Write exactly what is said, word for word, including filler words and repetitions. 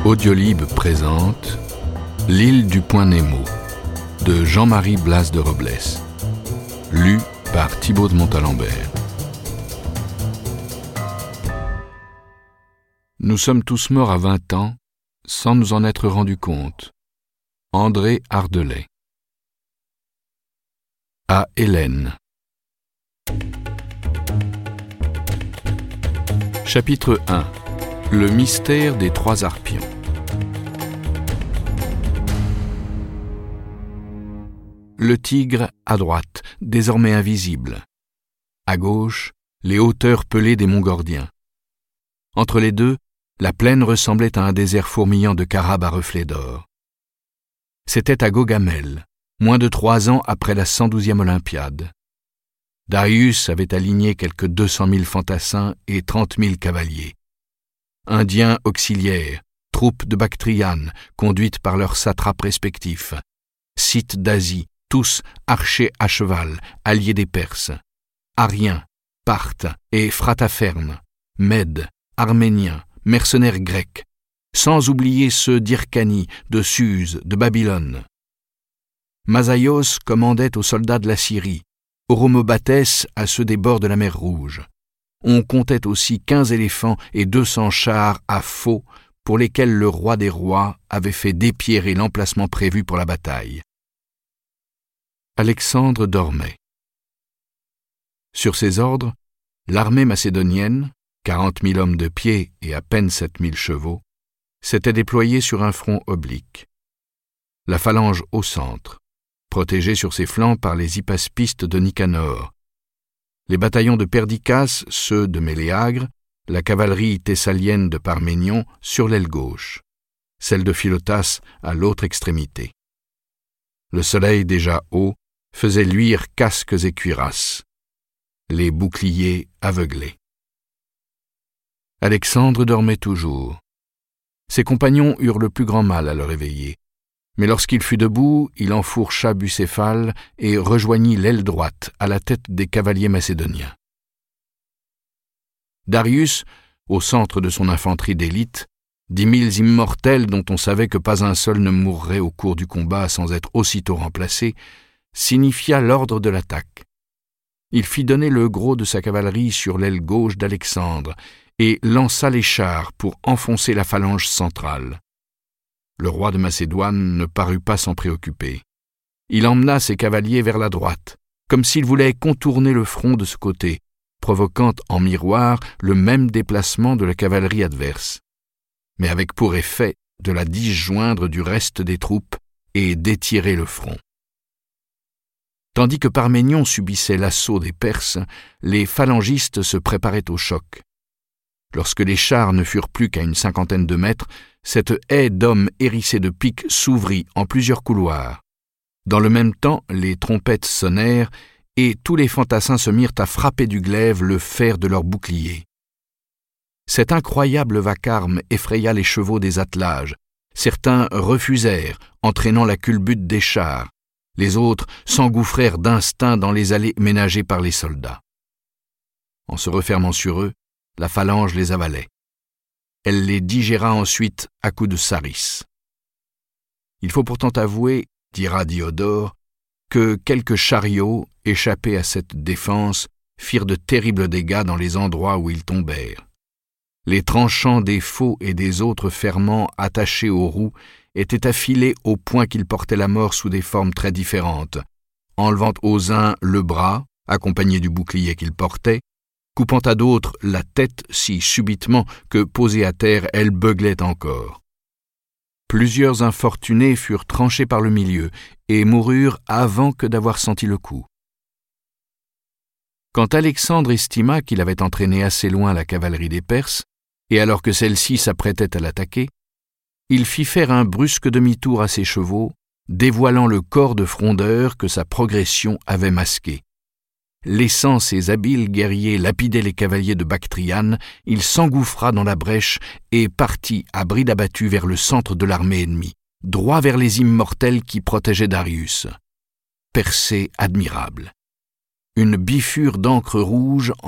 Audiolib présente L'île du Point Nemo de Jean-Marie Blas de Robles, lu par Thibaut de Montalembert. Nous sommes tous morts à vingt ans sans nous en être rendus compte. André Ardelais. À Hélène. Chapitre un. Le mystère des trois arpions. Le tigre à droite, désormais invisible. À gauche, les hauteurs pelées des monts Gordiens. Entre les deux, la plaine ressemblait à un désert fourmillant de carabes à reflets d'or. C'était à Gaugamel, moins de trois ans après la cent douzième Olympiade. Darius avait aligné quelques deux cent mille fantassins et trente mille cavaliers. Indiens auxiliaires, troupes de Bactriane, conduites par leurs satrapes respectifs, Scythes d'Asie, tous archers à cheval, alliés des Perses, Ariens, Parthes et Phrataphernes, Mèdes, Arméniens, mercenaires grecs, sans oublier ceux d'Hyrcanie, de Suse, de Babylone. Masaïos commandait aux soldats de la Syrie, Oromobatès à ceux des bords de la mer Rouge. On comptait aussi quinze éléphants et deux cents chars à faux pour lesquels le roi des rois avait fait dépierrer l'emplacement prévu pour la bataille. Alexandre dormait. Sur ses ordres, l'armée macédonienne, quarante mille hommes de pied et à peine sept mille chevaux, s'était déployée sur un front oblique. La phalange au centre, protégée sur ses flancs par les hypaspistes de Nicanor. Les bataillons de Perdiccas, ceux de Méléagre, la cavalerie thessalienne de Parménion sur l'aile gauche, celle de Philotas à l'autre extrémité. Le soleil déjà haut faisait luire casques et cuirasses, les boucliers aveuglés. Alexandre dormait toujours. Ses compagnons eurent le plus grand mal à le réveiller, mais lorsqu'il fut debout, il enfourcha Bucéphale et rejoignit l'aile droite à la tête des cavaliers macédoniens. Darius, au centre de son infanterie d'élite, dix mille immortels dont on savait que pas un seul ne mourrait au cours du combat sans être aussitôt remplacé, signifia l'ordre de l'attaque. Il fit donner le gros de sa cavalerie sur l'aile gauche d'Alexandre et lança les chars pour enfoncer la phalange centrale. Le roi de Macédoine ne parut pas s'en préoccuper. Il emmena ses cavaliers vers la droite, comme s'il voulait contourner le front de ce côté, provoquant en miroir le même déplacement de la cavalerie adverse, mais avec pour effet de la disjoindre du reste des troupes et d'étirer le front. Tandis que Parménion subissait l'assaut des Perses, les phalangistes se préparaient au choc. Lorsque les chars ne furent plus qu'à une cinquantaine de mètres, cette haie d'hommes hérissés de piques s'ouvrit en plusieurs couloirs. Dans le même temps, les trompettes sonnèrent et tous les fantassins se mirent à frapper du glaive le fer de leurs boucliers. Cet incroyable vacarme effraya les chevaux des attelages. Certains refusèrent, entraînant la culbute des chars. Les autres s'engouffrèrent d'instinct dans les allées ménagées par les soldats. En se refermant sur eux, la phalange les avalait. Elle les digéra ensuite à coups de saris. Il faut pourtant avouer, dira Diodore, que quelques chariots, échappés à cette défense, firent de terribles dégâts dans les endroits où ils tombèrent. Les tranchants des faux et des autres ferments attachés aux roues étaient affilés au point qu'ils portaient la mort sous des formes très différentes, enlevant aux uns le bras, accompagné du bouclier qu'ils portaient, coupant à d'autres la tête si subitement que, posée à terre, elle beuglait encore. Plusieurs infortunés furent tranchés par le milieu et moururent avant que d'avoir senti le coup. Quand Alexandre estima qu'il avait entraîné assez loin la cavalerie des Perses, et alors que celle-ci s'apprêtait à l'attaquer, il fit faire un brusque demi-tour à ses chevaux, dévoilant le corps de frondeur que sa progression avait masqué. Laissant ses habiles guerriers lapider les cavaliers de Bactriane, il s'engouffra dans la brèche et partit à bride abattue vers le centre de l'armée ennemie, droit vers les immortels qui protégeaient Darius. Percée admirable. Une bifure d'encre rouge